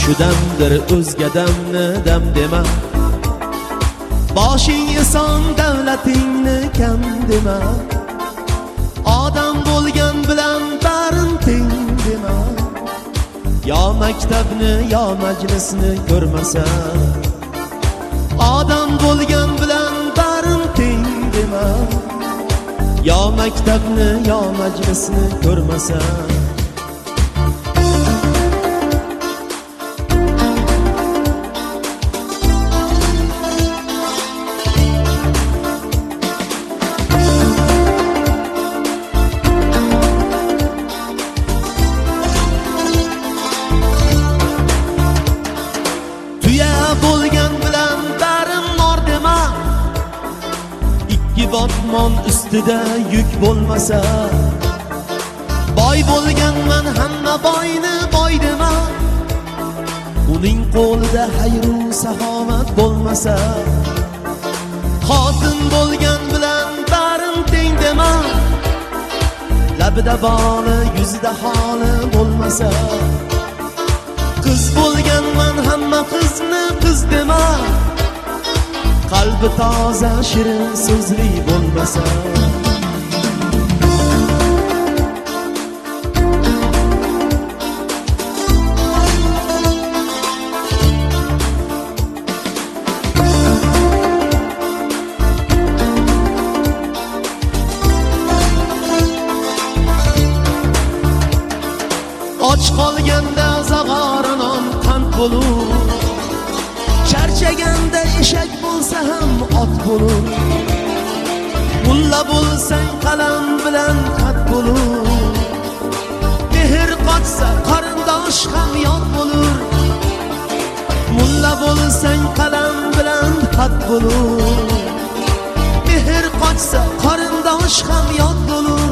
shu damdir o'zga damni dam dema, boshing eson davlatingni kam dema, odam bo'lgan bilan barin teng dema, yo maktabni yo majlisni ko'rmasa, odam bo'lgan bilan barin teng dema, yo maktabni yo majlisni ko'rmasa. Bo'lgan bilan barim nor dema, ikki botmon ustida yuk bo'lmasa, boy bo'lganman hamma boyni boy dema, uning qo'lida xayru saxovat bo'lmasa, xotin bo'lgan bilan barim teng dema, labida boli yuzida holi bo'lmasa, qiz bo'lganman hamma qizni qiz dema, qalbi toza shirin so'zli bo'lmasa. Och qolganda zag'ora non qand bo'lur, charchaganda eshak bo'lsa ham ot bo'lur, mulla bo'lsang qalam bilan xat bo'lur, mehr qochsa qarindosh ham yot bo'lur, mulla bo'lsang qalam bilan xat bo'lur, mehr qochsa qarindosh ham yot bo'lur.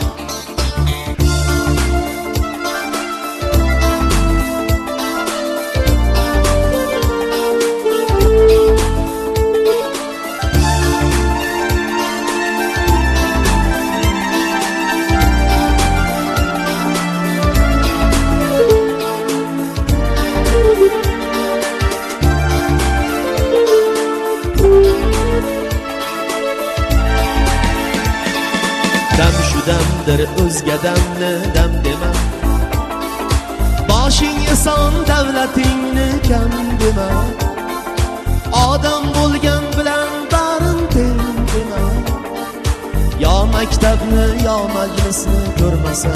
Dam shu damdir o'zga damni dam dema, boshing eson davlatingni kam dema, odam bo'lgan bilan barin teng dema, yo maktabni yo majlisni ko'rmasa,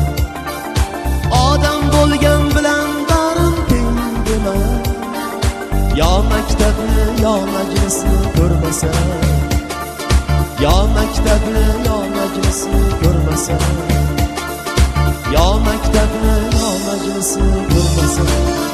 odam bo'lgan bilan barin teng dema, yo maktabni yo majlisni ko'rmasa, yo maktabni yo majlisni ko'rmasa, yo maktabni yo majlisni ko'rmasa.